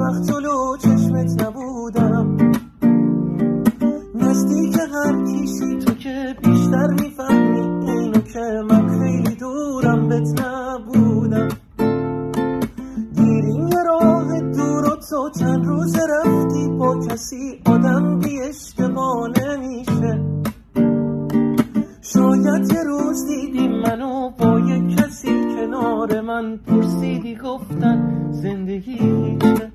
وقت جلو چشمت نبودم، نزدیک هر کیشی تو که بیشتر میفهمی اینو که من خیلی دورم بهت نبودم. گیریم یه راه دور و تو چند روز رفتی با کسی، آدم بی اشتباه نمیشه. شاید یه روز دیدی منو با یه کسی کنار من، پرسیدی گفتن زندگی چه.